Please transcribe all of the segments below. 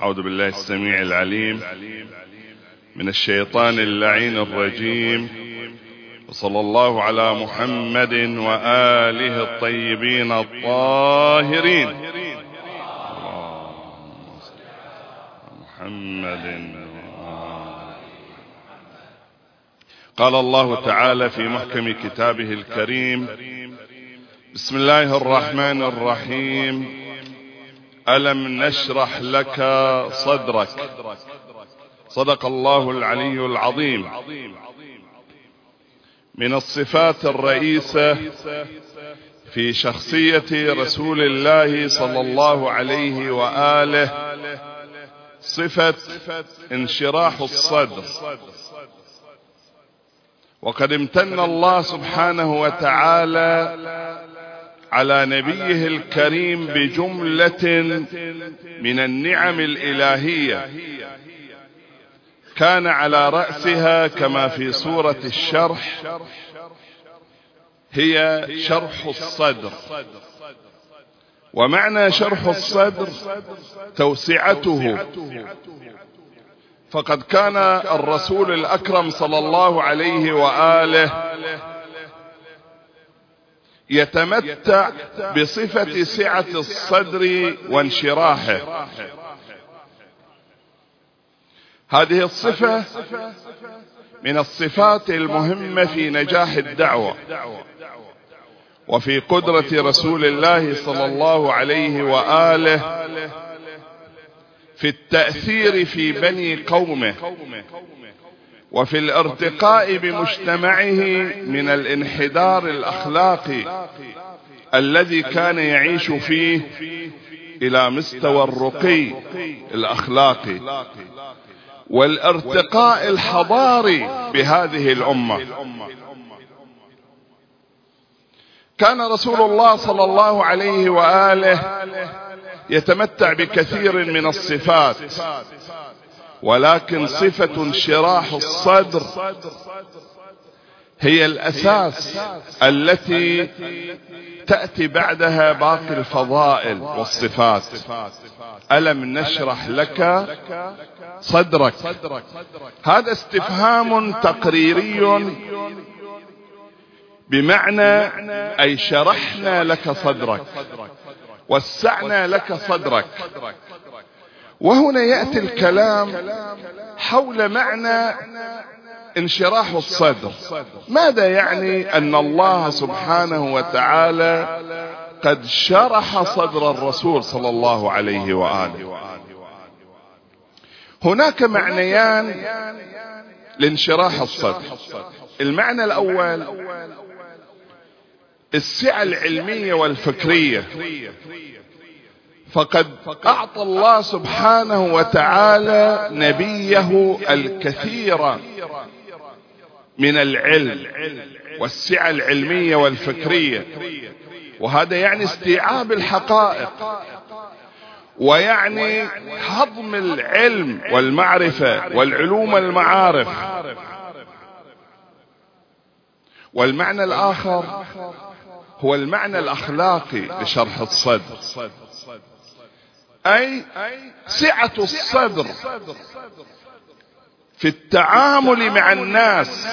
أعوذ بالله السميع العليم من الشيطان اللعين الرجيم، وصلى الله على محمد وآله الطيبين الطاهرين. محمد. قال الله تعالى في محكم كتابه الكريم: بسم الله الرحمن الرحيم. ألم نشرح لك صدرك. صدق الله العلي العظيم. من الصفات الرئيسة في شخصية رسول الله صلى الله عليه وآله صفة انشراح الصدر، وقد امتن الله سبحانه وتعالى على نبيه الكريم بجملة من النعم الإلهية، كان على رأسها كما في سورة الشرح هي شرح الصدر. ومعنى شرح الصدر توسعته، فقد كان الرسول الأكرم صلى الله عليه وآله يتمتع بصفة سعة الصدر وانشراحه. هذه الصفة من الصفات المهمة في نجاح الدعوة وفي قدرة رسول الله صلى الله عليه وآله في التأثير في بني قومه، وفي الارتقاء بمجتمعه من الانحدار الأخلاقي الذي كان يعيش فيه إلى مستوى الرقي الأخلاقي والارتقاء الحضاري بهذه الأمة. كان رسول الله صلى الله عليه وآله يتمتع بكثير من الصفات، ولكن صفة انشراح الصدر هي الأساس التي تأتي بعدها باقي الفضائل والصفات. ألم نشرح لك صدرك. هذا استفهام تقريري بمعنى أي شرحنا لك صدرك، وسعنا لك صدرك. وهنا يأتي الكلام حول معنى انشراح الصدر. ماذا يعني أن الله سبحانه وتعالى قد شرح صدر الرسول صلى الله عليه وآله؟ هناك معنيان لانشراح الصدر. المعنى الأول السعة العلمية والفكرية، فقد أعطى الله سبحانه وتعالى نبيه الكثير من العلم والسعة العلمية والفكرية، وهذا يعني استيعاب الحقائق، ويعني هضم العلم والمعرفة والعلوم المعارف. والمعنى الآخر هو المعنى الأخلاقي لشرح الصدر، أي سعة الصدر في التعامل مع الناس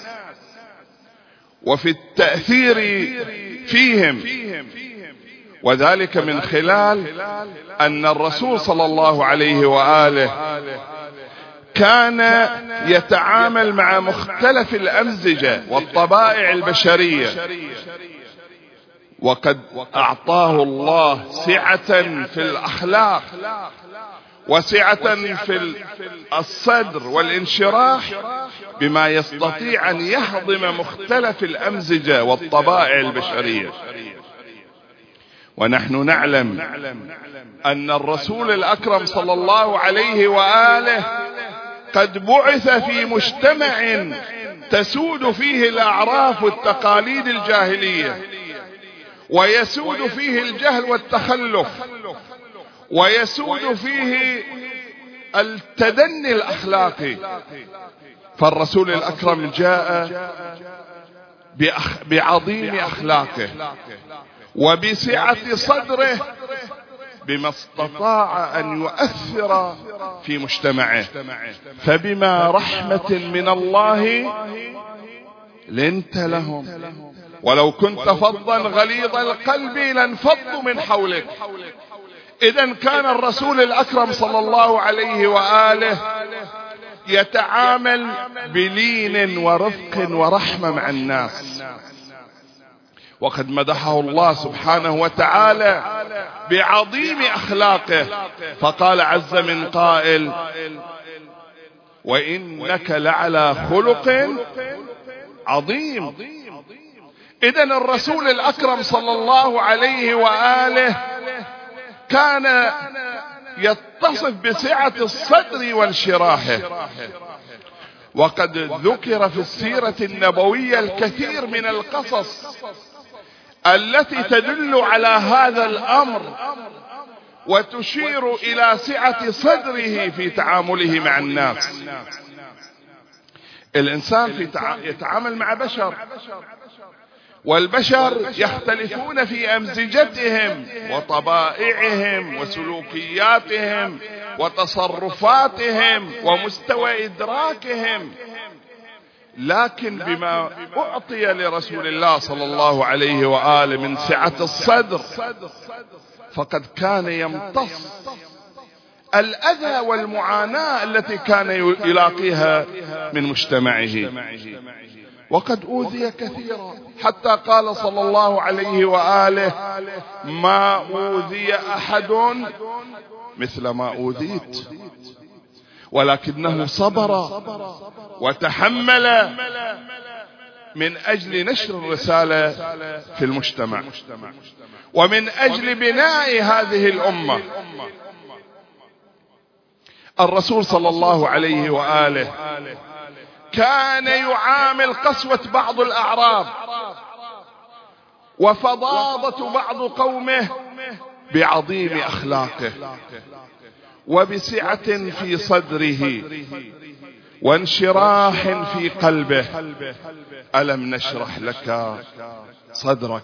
وفي التأثير فيهم، وذلك من خلال أن الرسول صلى الله عليه وآله كان يتعامل مع مختلف الأمزجة والطبائع البشرية، وقد أعطاه الله سعة في الأخلاق وسعة في الصدر والانشراح بما يستطيع أن يهضم مختلف الأمزجة والطبائع البشرية. ونحن نعلم أن الرسول الأكرم صلى الله عليه وآله قد بعث في مجتمع تسود فيه الأعراف والتقاليد الجاهلية، ويسود فيه الجهل والتخلف، ويسود فيه التدني الأخلاقي. فالرسول الأكرم جاء بعظيم أخلاقه وبسعة صدره بما استطاع أن يؤثر في مجتمعه، فبما رحمة من الله لنت لهم، ولو كنت فظا غليظ القلب لانفضوا من حولك. إذن كان الرسول الأكرم صلى الله عليه وآله يتعامل بلين ورفق ورحمة مع الناس، وقد مدحه الله سبحانه وتعالى بعظيم أخلاقه، فقال عز من قائل: وإنك لعلى خلق عظيم. إذن الرسول الأكرم صلى الله عليه وآله كان يتصف بسعة الصدر وانشراحه، وقد ذكر في السيرة النبوية الكثير من القصص التي تدل على هذا الأمر وتشير إلى سعة صدره في تعامله مع الناس. الإنسان يتعامل مع بشر، والبشر يختلفون في أمزجتهم وطبائعهم وسلوكياتهم وتصرفاتهم ومستوى إدراكهم، لكن بما أعطي لرسول الله صلى الله عليه وآله من سعة الصدر فقد كان يمتص الأذى والمعاناة التي كان يلاقيها من مجتمعه، وقد أوذي كثيرا، حتى قال صلى الله عليه وآله: ما أوذي أحد مثل ما أوذيت، ولكنه صبر وتحمل من أجل نشر الرسالة في المجتمع ومن أجل بناء هذه الأمة. الرسول صلى الله عليه وآله كان يعامل قسوة بعض الأعراب وفظاظة بعض قومه بعظيم أخلاقه وبسعة في صدره وانشراح في قلبه. ألم نشرح لك صدرك.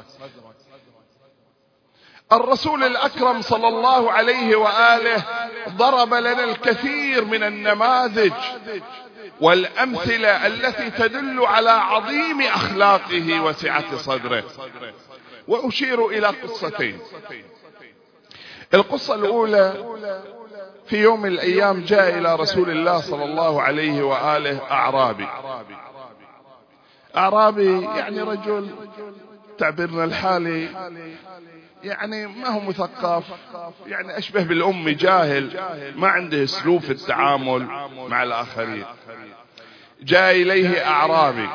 الرسول الأكرم صلى الله عليه وآله ضرب لنا الكثير من النماذج والأمثلة التي تدل على عظيم أخلاقه وسعة صدره، وأشير إلى قصتين. القصة الأولى: في يوم من الأيام جاء إلى رسول الله صلى الله عليه وآله أعرابي يعني رجل تعبيرنا الحالي يعني ما هو مثقف، يعني أشبه بالأم، جاهل، ما عنده أسلوب في التعامل مع الآخرين. جاء إليه أعرابي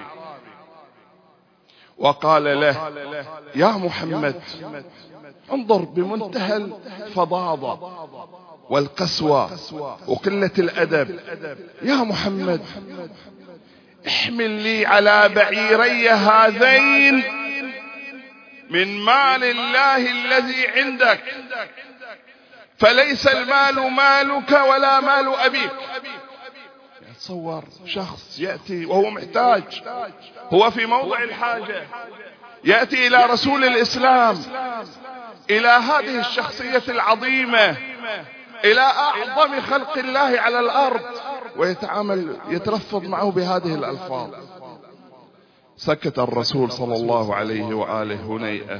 وقال له: يا محمد، انظر بمنتهى الفظاظة والقسوة وقلة الأدب، يا محمد احمل لي على بعيري هذين من مال الله الذي عندك، فليس المال مالك ولا مال أبيك. تصور شخص يأتي وهو محتاج، هو في موضع الحاجة، يأتي إلى رسول الإسلام، إلى هذه الشخصية العظيمة، إلى أعظم خلق الله على الأرض، ويتعامل يتلفظ معه بهذه الألفاظ. سكت الرسول صلى الله عليه وآله هنيئة،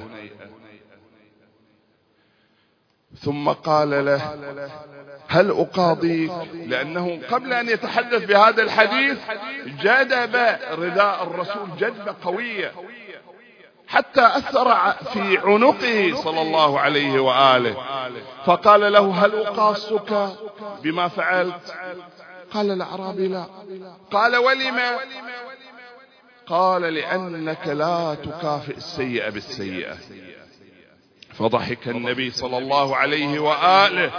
ثم قال له: هل أقاضيك؟ لأنه قبل أن يتحدث بهذا الحديث جذب رداء الرسول جذبة قوية حتى أثر في عنقه صلى الله عليه وآله، فقال له: هل أقاصك بما فعلت؟ قال الأعرابي: لا. قال: ولما؟ قال: لأنك لا تكافئ السيئة بالسيئة. فضحك النبي صلى الله عليه وآله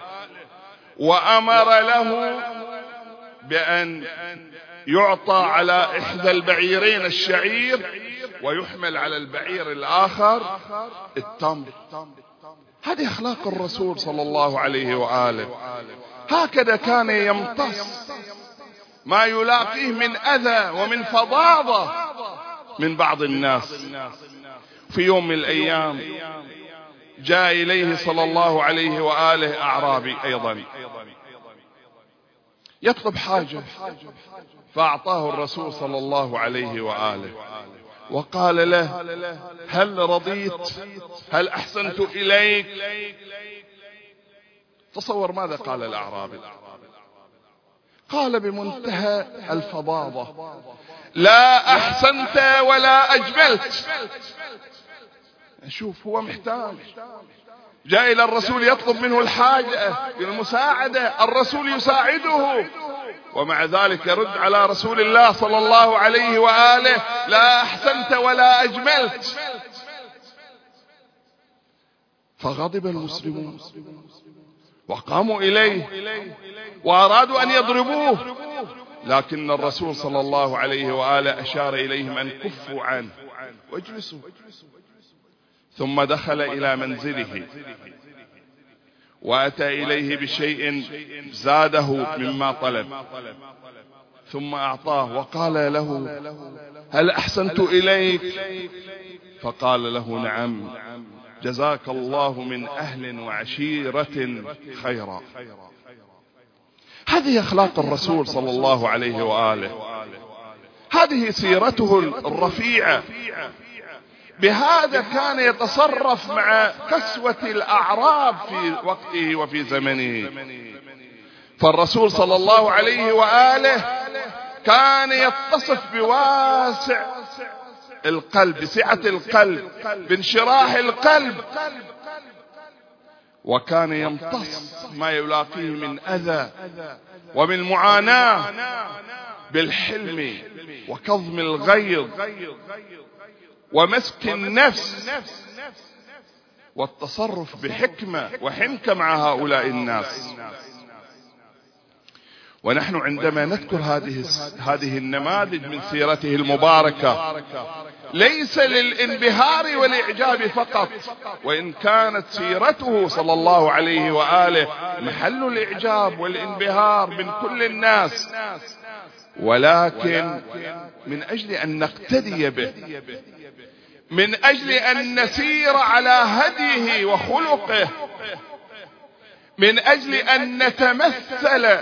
وأمر له بأن يعطى على إحدى البعيرين الشعير ويحمل على البعير الآخر التمر. هذه أخلاق الرسول صلى الله عليه وآله، هكذا كان يمتص ما يلاقيه من أذى ومن فظاظة من بعض الناس. في يوم من الأيام جاء إليه صلى الله عليه وآله أعرابي أيضا يطلب حاجة، فأعطاه الرسول صلى الله عليه وآله وقال له: هل رضيت؟ هل أحسنت إليك؟ تصور ماذا قال الأعرابي؟ قال بمنتهى الفظاظة: لا أحسنت ولا أجملت. شوف، هو محتاج، جاء إلى الرسول يطلب منه الحاجة المساعدة، الرسول يساعده، ومع ذلك يرد على رسول الله صلى الله عليه وآله: لا أحسنت ولا أجملت. فغضب المسلمون وقاموا إليه وأرادوا أن يضربوه، لكن الرسول صلى الله عليه وآله أشار إليهم أن كفوا عنه واجلسوا. ثم دخل إلى منزله وأتى إليه بشيء زاده مما طلب، ثم أعطاه وقال له: هل أحسنت إليك؟ فقال له: نعم، جزاك الله من أهل وعشيرة خيرا. هذه أخلاق الرسول صلى الله عليه وآله، هذه سيرته الرفيعة. بهذا كان يتصرف مع قسوة الأعراب في وقته وفي زمنه. فالرسول صلى الله عليه وآله كان يتصف بواسع القلب، بسعة القلب، بانشراح القلب، وكان يمتص ما يلاقيه من أذى ومن معاناة بالحلم وكظم الغيظ ومسك النفس والتصرف بحكمة وحنكة مع هؤلاء الناس. ونحن عندما نذكر هذه النماذج من سيرته المباركة ليس للانبهار والإعجاب فقط، وإن كانت سيرته صلى الله عليه وآله محل الإعجاب والانبهار من كل الناس، ولكن من أجل أن نقتدي به، من أجل أن نسير على هديه وخلقه، من أجل أن نتمثل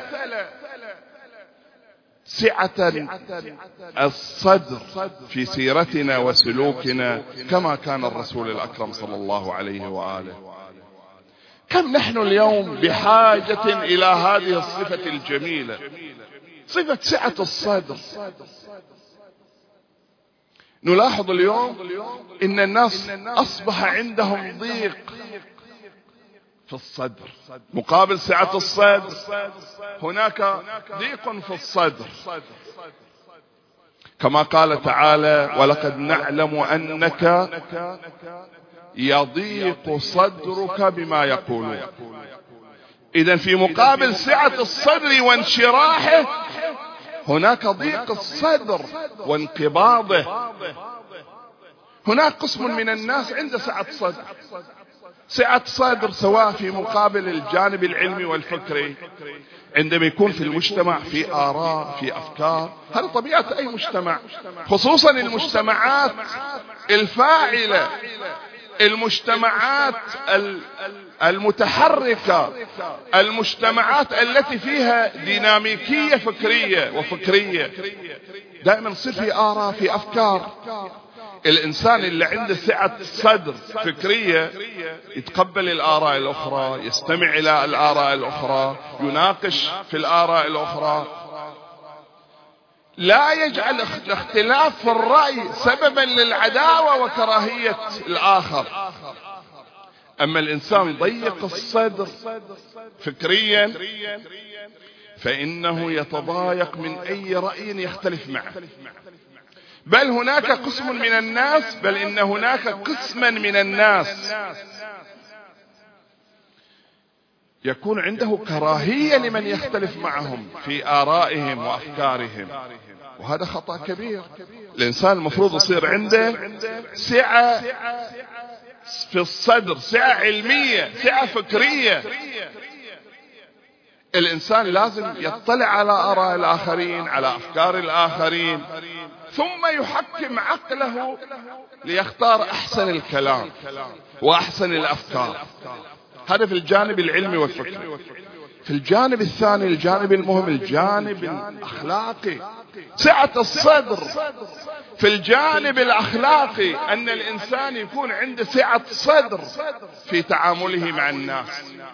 سعة الصدر في سيرتنا وسلوكنا كما كان الرسول الأكرم صلى الله عليه وآله. كم نحن اليوم بحاجة إلى هذه الصفة الجميلة، صفة سعة الصدر. نلاحظ اليوم إن الناس أصبح عندهم ضيق في الصدر، مقابل سعة الصدر هناك ضيق في الصدر، كما قال تعالى: ولقد نعلم أنك يضيق صدرك بما يقولون. إذن في مقابل سعة الصدر وانشراحه هناك ضيق الصدر وانقباضه. هناك قسم من الناس عنده سعة صدر، سعة صدر سواء في مقابل الجانب العلمي والفكري، عندما يكون في المجتمع في آراء، في أفكار. هذا طبيعة أي مجتمع، خصوصا المجتمعات الفاعلة، المجتمعات المتحركة، المجتمعات التي فيها ديناميكية فكرية وفكرية، دائما يصير في آراء، في أفكار. الإنسان اللي عنده سعة صدر فكرية يتقبل الآراء الأخرى، يستمع إلى الآراء الأخرى، يناقش في الآراء الأخرى، لا يجعل الاختلاف في الرأي سببا للعداوة وكراهية الآخر. أما الإنسان ضيق الصدر فكريا فإنه يتضايق من أي رأي يختلف معه. بل هناك قسم من الناس، بل إن هناك قسما من الناس يكون عنده كراهية لمن يختلف معهم في آرائهم وأفكارهم، وهذا خطأ كبير. الإنسان المفروض يصير عنده سعة في الصدر، سعة علمية، سعة فكرية. الإنسان لازم يطلع على آراء الآخرين، على أفكار الآخرين، ثم يحكم عقله ليختار أحسن الكلام وأحسن الأفكار. هذا في الجانب العلمي والفكري. في الجانب الثاني، الجانب المهم، الجانب الأخلاقي، سعة الصدر. في الجانب الأخلاقي أن الإنسان يكون عنده سعة صدر في تعامله مع الناس،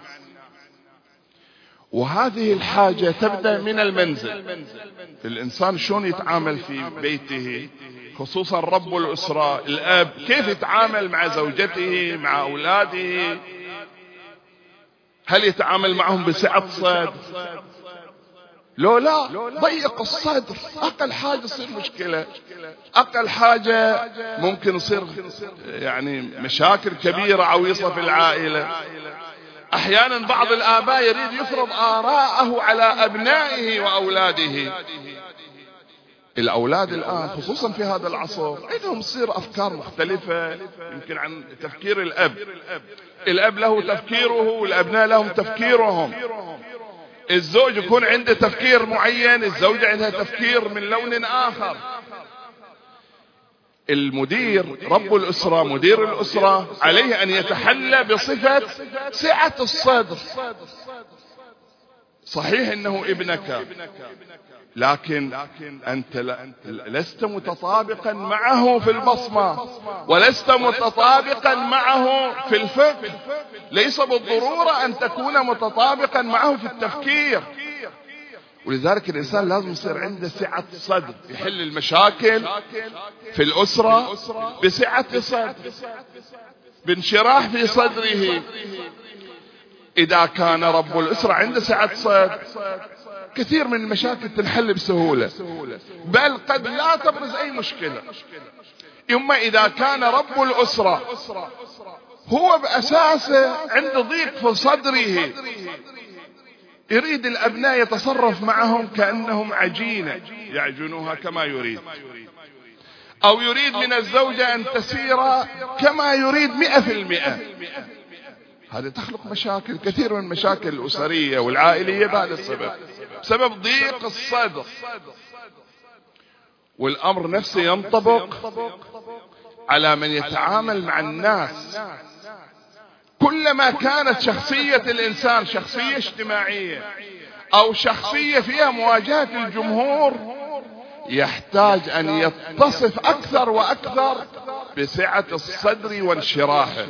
وهذه الحاجة تبدأ من المنزل. الإنسان شلون يتعامل في بيته، خصوصا رب الأسرة الأب، كيف يتعامل مع زوجته، مع أولاده؟ هل يتعامل معهم بسعة صدر؟ لو لا، ضيق الصدر، أقل حاجة تصير مشكلة، أقل حاجة ممكن يصير يعني مشاكل كبيرة عويصة في العائلة. أحيانا بعض الآباء يريد يفرض آراءه على أبنائه وأولاده. الأولاد الآن خصوصا في هذا العصر عندهم تصير أفكار مختلفة يمكن عن تفكير الأب. الأب له تفكيره والأبناء لهم تفكيرهم. الزوج يكون عنده تفكير معين، الزوجة عندها تفكير من لون آخر. المدير، رب الأسرة، مدير الأسرة، عليه أن يتحلى بصفة سعة الصدر. صحيح أنه ابنك، لكن أنت لست متطابقا معه في البصمة، ولست متطابقا معه في الفكر. ليس بالضرورة أن تكون متطابقا معه في التفكير. ولذلك الإنسان لازم يصير عنده سعة صدر، يحل المشاكل في الأسرة بسعة صدر، بانشراح في صدره. إذا كان رب الأسرة عنده سعة صدر، كثير من المشاكل تنحل بسهولة، بل قد لا تبرز أي مشكلة. إما إذا كان رب الأسرة هو بأساسه عنده ضيق في صدره، يريد الأبناء يتصرف معهم كأنهم عجينة يعجنوها كما يريد، أو يريد من الزوجة أن تسير كما يريد 100%. هذا تخلق مشاكل، كثير من المشاكل الأسرية والعائلية بهذا السبب، بسبب ضيق الصدر. والأمر نفسه ينطبق على من يتعامل مع الناس. كلما كانت شخصية الإنسان شخصية اجتماعية أو شخصية فيها مواجهة الجمهور، يحتاج أن يتصف أكثر وأكثر بسعة الصدر وانشراحه.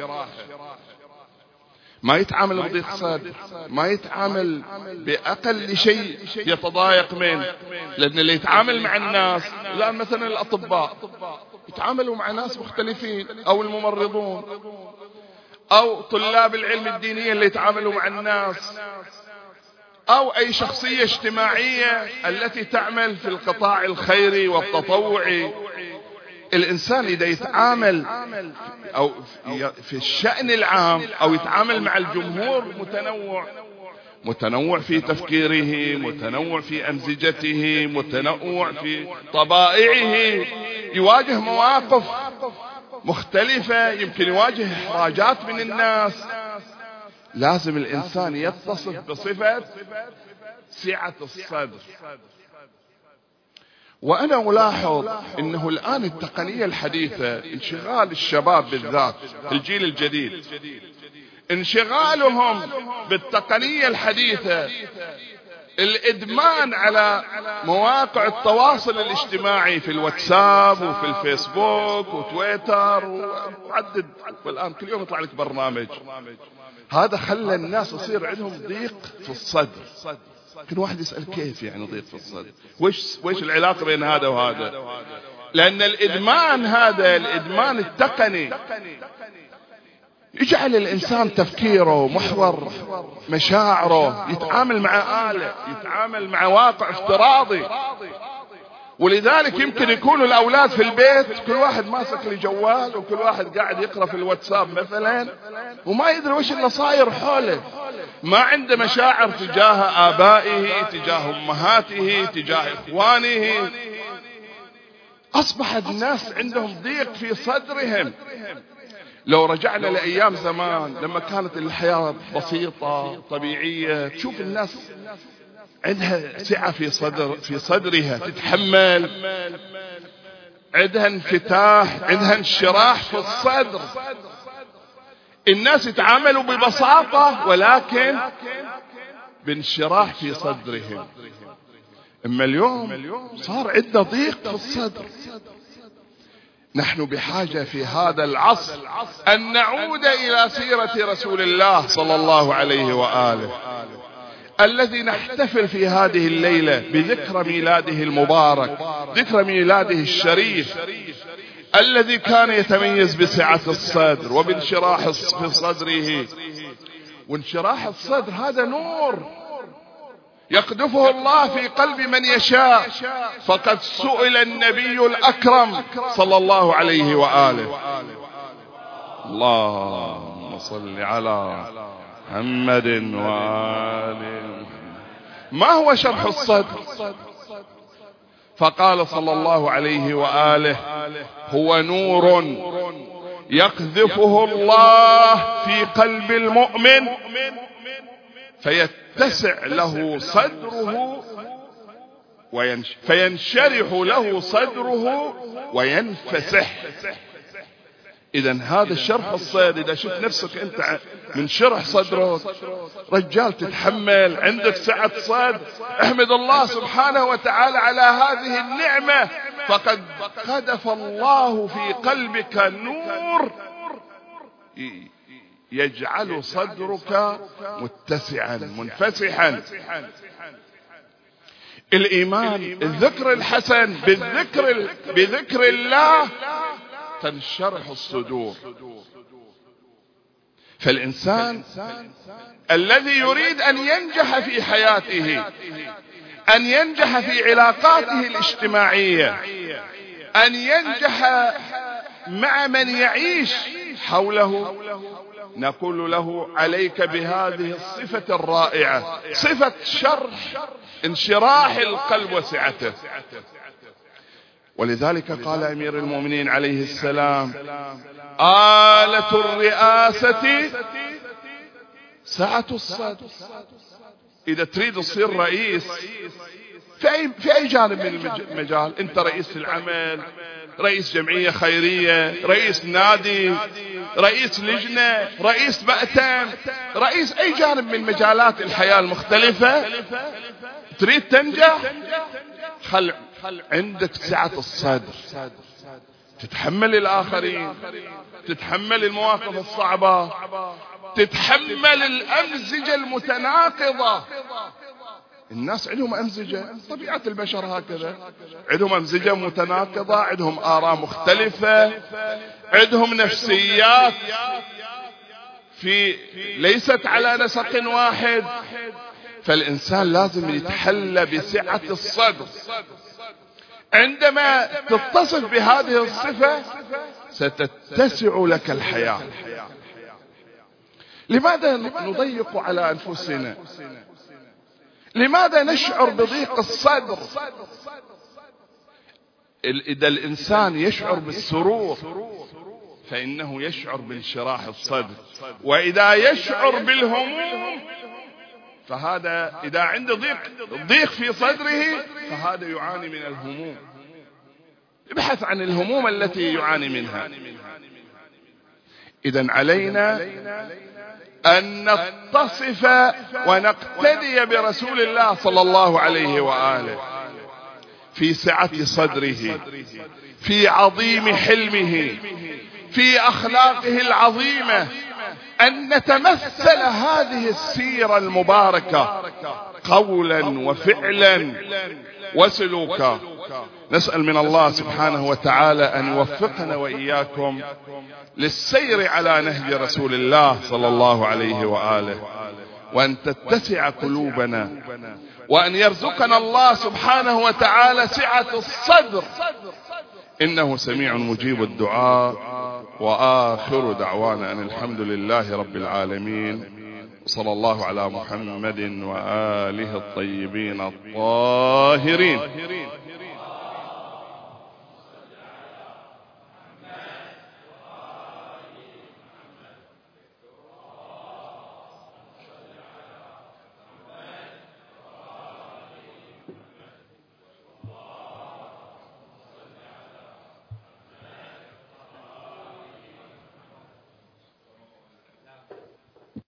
ما يتعامل بضيق صدر، ما يتعامل بأقل شيء يتضايق منه. لأن اللي يتعامل مع الناس، الآن مثلا الأطباء يتعاملوا مع ناس مختلفين، أو الممرضون، أو طلاب العلم الدينية اللي يتعاملوا مع الناس، أو أي شخصية اجتماعية التي تعمل في القطاع الخيري والتطوعي. الإنسان إذا يتعامل أو في الشأن العام أو يتعامل مع الجمهور متنوع في تفكيره، متنوع في أمزجته، متنوع في طبائعه، يواجه مواقف مختلفة، يمكن يواجه إحراجات من الناس. لازم الإنسان يتصف بصفة سعة الصدر. وأنا ألاحظ أنه الآن التقنية الحديثة، انشغال الشباب بالذات الجيل الجديد، انشغالهم بالتقنية الحديثة، الإدمان على مواقع التواصل الاجتماعي في الواتساب وفي الفيسبوك وتويتر وعدد، والآن كل يوم يطلع لك برنامج. هذا خلى الناس يصير عندهم ضيق في الصدر. كل واحد يسأل كيف يعني ضيق في الصدر؟ وش العلاقة بين هذا وهذا؟ لأن الإدمان هذا، الإدمان التقني، يجعل الإنسان تفكيره محور مشاعره يتعامل مع آلة، يتعامل مع واقع افتراضي. ولذلك يمكن يكونوا الأولاد في البيت كل واحد ماسك لي جوال، وكل واحد قاعد يقرأ في الواتساب مثلا، وما يدري وش اللي صاير حوله. ما عنده مشاعر تجاه آبائه، تجاه أمهاته، تجاه إخوانه. أصبح الناس عندهم ضيق في صدرهم. لو رجعنا لأيام زمان لما كانت الحياة بسيطة طبيعية، تشوف الناس عندها سعة في صدرها، تتحمل، عندها انفتاح، عندها انشراح في الصدر. الناس يتعاملوا ببساطة ولكن بانشراح في صدرهم. اما اليوم صار عندنا ضيق في الصدر. نحن بحاجة في هذا العصر أن نعود إلى سيرة رسول الله صلى الله عليه وآله، الذي نحتفل في هذه الليلة بذكرى ميلاده المبارك، ذكرى ميلاده الشريف، الذي كان يتميز بسعة الصدر وبانشراح في صدره. وانشراح الصدر هذا نور يقذفه الله في قلب من يشاء. فقد سئل النبي الأكرم صلى الله عليه وآله: اللهم صل على محمد وآله، ما هو شرح الصدر؟ فقال صلى الله عليه وآله: هو نور يقذفه الله في قلب المؤمن فيتسع له صدره فينشرح له صدره وينفسح. إذن هذا الشرح الصدر. إذا شفت نفسك أنت من شرح صدرك رجال تتحمل، عندك سعة صدر، احمد الله سبحانه وتعالى على هذه النعمة، فقد قذف الله في قلبك نور يجعل صدرك متسعا منفسحا. الإيمان، الذكر الحسن، بذكر الله تنشرح الصدور. فالإنسان الذي يريد أن ينجح في حياته، أن ينجح في علاقاته الاجتماعية، أن ينجح مع من يعيش حوله، نقول له: عليك بهذه الصفة الرائعة، صفة انشراح القلب وسعته. ولذلك قال أمير المؤمنين عليه السلام: آلة الرئاسة سعة الصدر. إذا تريد تصير رئيس في أي جانب من المجال، أنت رئيس العمل، رئيس جمعية خيرية، رئيس نادي، رئيس لجنة، رئيس مأتم، رئيس أي جانب من مجالات الحياة المختلفة، تريد تنجح، خل عندك سعة الصدر، تتحمل الآخرين، تتحمل المواقف الصعبة، تتحمل الأمزجة المتناقضة. الناس عندهم أمزجة، طبيعة البشر هكذا، عندهم أمزجة متناقضة، عندهم آراء مختلفة، عندهم نفسيات ليست على نسق واحد. فالإنسان لازم يتحلى بسعة الصدر. عندما تتصف بهذه الصفة ستتسع لك الحياة. لماذا نضيق على أنفسنا؟ لماذا نشعر بضيق الصدر؟ إذا الإنسان يشعر بالسرور فإنه يشعر بانشراح الصدر، وإذا يشعر بالهموم فهذا، إذا عنده ضيق في صدره فهذا يعاني من الهموم. ابحث عن الهموم التي يعاني منها. إذن علينا أن نتصف ونقتدي برسول الله صلى الله عليه وآله في سعة صدره، في عظيم حلمه، في أخلاقه العظيمة، أن نتمثل هذه السيرة المباركة قولا وفعلا وسلوكا. نسأل من الله سبحانه وتعالى أن يوفقنا وإياكم للسير على نهج رسول الله صلى الله عليه وآله، وأن تتسع قلوبنا، وأن يرزقنا الله سبحانه وتعالى سعة الصدر، إنه سميع مجيب الدعاء. وآخر دعوانا أن الحمد لله رب العالمين، صلى الله على محمد وآله الطيبين الطاهرين.